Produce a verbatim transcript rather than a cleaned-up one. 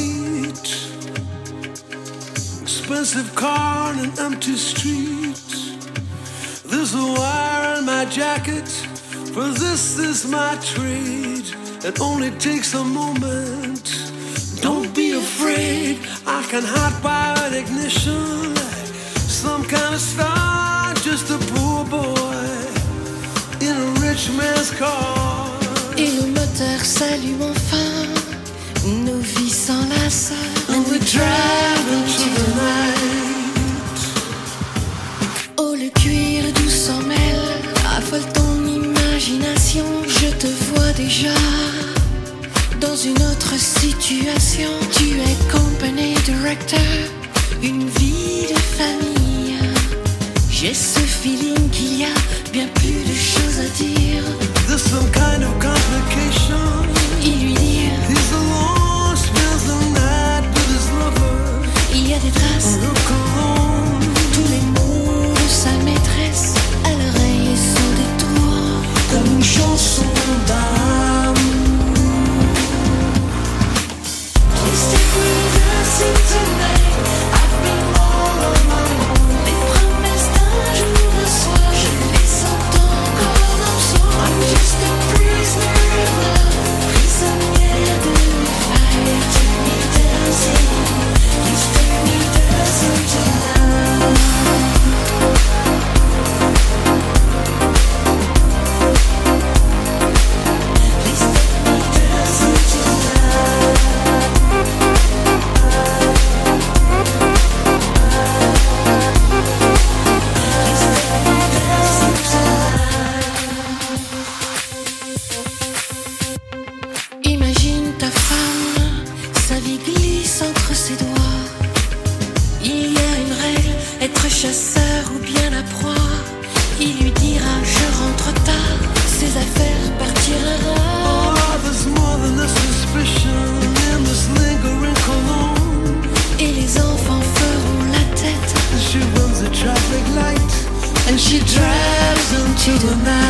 feet. Expensive car on an empty street. There's a wire in my jacket, for this is my trade. It only takes a moment. Don't be afraid, I can hot wire ignition like some kind of star. Just a poor boy in a rich man's car. Et le moteur s'allume enfin, nos vies s'enlacent. And we drive into the night. Oh, le cuir doux s'en mêle, affole ton imagination. Je te vois déjà dans une autre situation. Tu es company director, une vie de famille. J'ai ce feeling qu'il y a bien plus de choses à dire. There's some kind of complication. Il lui dit He's alone, spends the night with his lover. il y a des traces, Look alone. tous les mots de sa maîtresse à l'oreille sont des tours. Comme une chanson d'amour. Please take me dancing tonight. I've been all on my own. Les promesses d'un jour, d'un soir, je les entends encore dans le son. I'm just a prisoner of love, prisonnière de mes failles. Take me dancing, please take me dancing tonight. Please take me dancing tonight. Imagine ta femme, sa vie glisse entre ses doigts. Il y a une règle, être chasseur ou bien la proie. Il lui dira je rentre tard, ses affaires partiront. Oh, there's more than a suspicion in this lingering cologne. Et les enfants feront la tête. She runs a traffic light And she drives into the night.